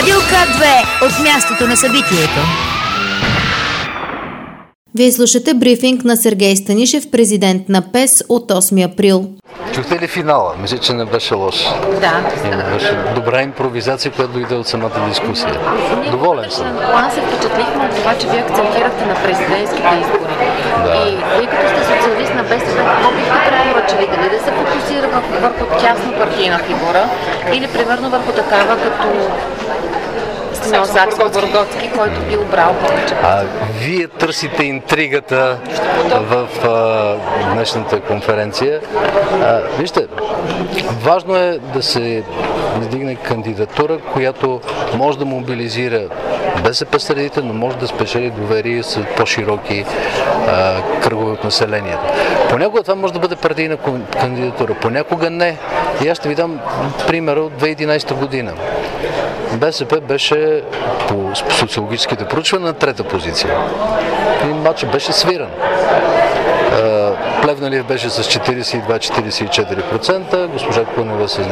Радио К2 от мястото на събитието. Вие слушате брифинг на Сергей Станишев, президент на ПЕС от 8 април. Чухте ли финала? Мисля, че не беше лош. Да. Беше добра импровизация, която дойде от самата дискусия. Доволен съм. План се впечатлихме от това, че вие акцентирахте на президентските избори. Да. И вие като сте социалист на БСП, какво бихте препоръчали? Дали да се фокусира върху тясно партийна фигура или примерно върху такава като Сакскобургготски, който би обрал повече? Вие търсите интригата в днешната конференция. Вижте, важно е да се издигне кандидатура, която може да мобилизира БСП средите, но може да спечели доверие с по-широки кръгове от населението. Понякога това може да бъде партийна кандидатура, понякога не. И аз ще ви дам примера от 2011 година. БСП беше по социологическите проучвания на трета позиция. И матчът беше свиран. Плевнелиев беше с 42-44%, госпожа Кунева с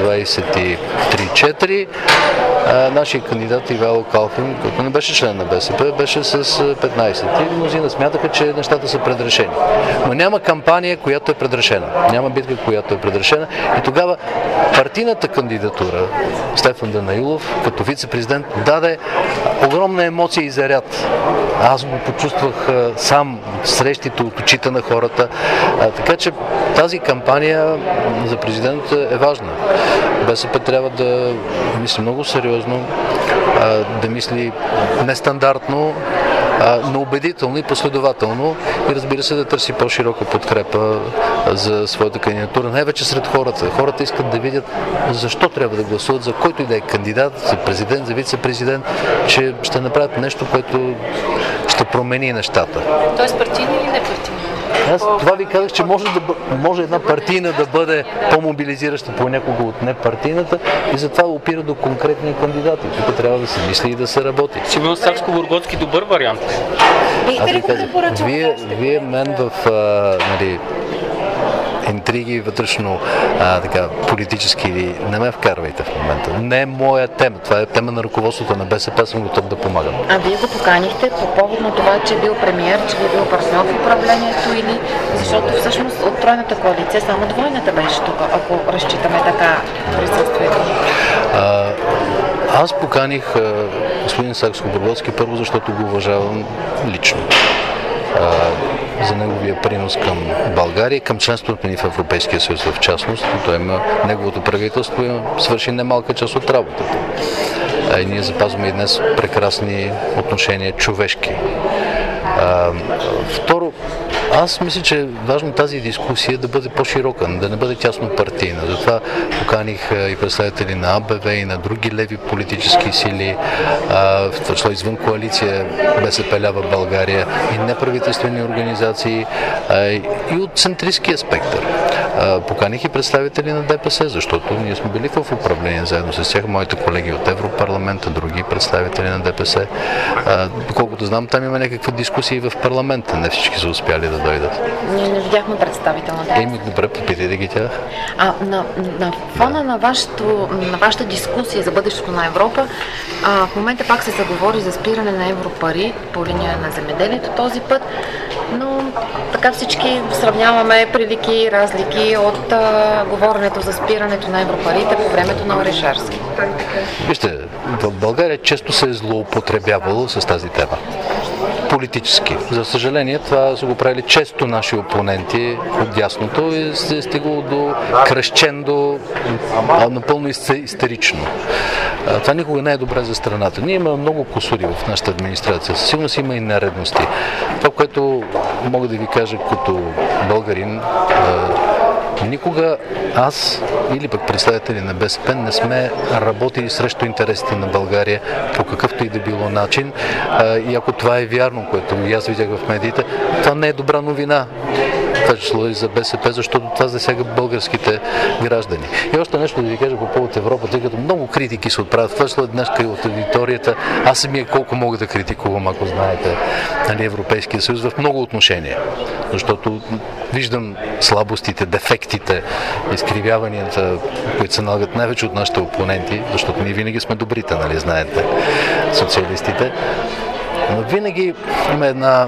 23-4%, нашия кандидат Ивайло Калфин, който не беше член на БСП, беше с 15%. И мнозина смятаха, че нещата са предрешени. Но няма кампания, която е предрешена. Няма битка, която е предрешена. И тогава партийната кандидатура Стефан Данаилов, като вице-президент, даде огромна емоция и заряд. Аз го почувствах сам, срещите от очите на хората. Така че тази кампания за президент е важна. БСП трябва да мисли много сериозно, да мисли нестандартно, но убедително и последователно и разбира се да търси по-широка подкрепа за своята кандидатура, най-вече сред хората. Хората искат да видят защо трябва да гласуват за който и да е кандидат, за президент, за вице-президент, че ще направят нещо, което ще промени нещата. Тоест партийни или не партийни? Аз това ви казах, че може една партийна да бъде по-мобилизираща понякога от непартийната и затова опира до конкретни кандидати. Тук трябва да се мисли и да се работи. Сигурно Сакскобургготски добър вариант. Аз ви казах, вие мен в интриги вътрешно политически не ме вкарвайте в момента. Не е моя тема. Това е тема на ръководството на БСП, съм готов да помагам. А вие го поканихте по повод на това, че е бил премиер, че е бил партньор в управлението или защото всъщност от тройната коалиция само двойната беше тук, ако разчитаме така присъствието? Аз поканих господин Сакскобургготски първо, защото го уважавам лично. За неговия принос към България, към членството ни в Европейския съюз в частност. Неговото правителство свърши немалка част от работата. И ние запазваме и днес прекрасни отношения човешки. Второ, аз мисля, че е важно тази дискусия да бъде по-широка, да не бъде тясно партийна. Затова поканих и представители на АБВ и на други леви политически сили, в това число извън коалиция БСП лява България и неправителствени организации и от центристския спектър. Поканих и представители на ДПС, защото ние сме били в управление заедно с тях, моите колеги от Европарламента, други представители на ДПС. Доколкото знам, там има някаква дискусия в парламента, не всички са успяли да дойдат. Ние не видяхме представител на ДПС. Добре, попитайте ги тях. На фона на вашата дискусия за бъдещето на Европа, в момента пак се заговори за спиране на европари по линия на земеделието този път, но така всички сравняваме прилики и разлики от говоренето за спирането на европарите по времето на Орешарски. Вижте, в България често се е злоупотребявало с тази тема. Политически. За съжаление, това са го правили често наши опоненти от дясното и се е стигало до кръщендо, напълно истерично. Това никога не е добре за страната. Ние имаме много кусури в нашата администрация. Със сигурност има и нередности. Това, което мога да ви кажа като българин, никога аз или пък представители на БСП не сме работили срещу интересите на България по какъвто и да било начин. И ако това е вярно, което и аз видях в медиите, това не е добра новина. това число и за БСП, защото това засяга българските граждани. И още нещо да ви кажа по повод Европа, тъй като много критики се отправят. Това число днес от аудиторията. Аз самия колко мога да критикувам, ако знаете, Европейския съюз в много отношения. Защото виждам слабостите, дефектите, изкривяванията, които се налагат най-вече от нашите опоненти, защото ние винаги сме добрите, нали, знаете, социалистите. Но винаги има една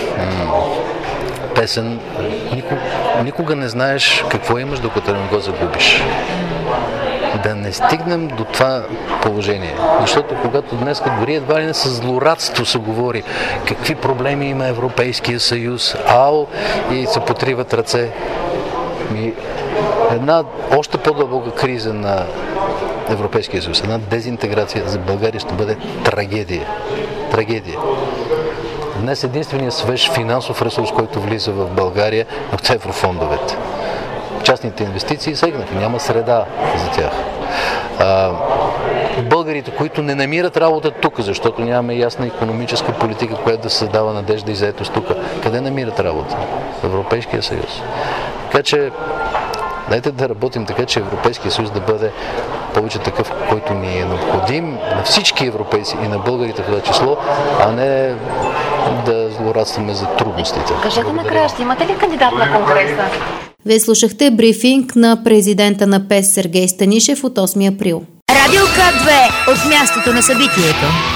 песен, никога не знаеш какво имаш, докато не го загубиш. Да не стигнем до това положение. Защото когато днес, дори едва ли не с злорадство се говори какви проблеми има Европейския съюз, и се потриват ръце. Една още по-дълбока криза на Европейския съюз, една дезинтеграция за България ще бъде трагедия. Трагедия. Днес единственият свеж финансов ресурс, който влиза в България, е от еврофондовете. Частните инвестиции сегнаха, няма среда за тях. Българите, които не намират работа тук, защото нямаме ясна икономическа политика, която да създава надежда и заетост тук, къде намират работа? В Европейския съюз. Така че дайте да работим така, че Европейския съюз да бъде повече такъв, който ни е необходим на всички европейци и на българите в това число, а не да злорадстваме за трудностите. Кажете накрая, ще имате ли кандидат на Конгреса? Вие слушахте брифинг на президента на ПЕС Сергей Станишев от 8 април. Радио К2 от мястото на събитието.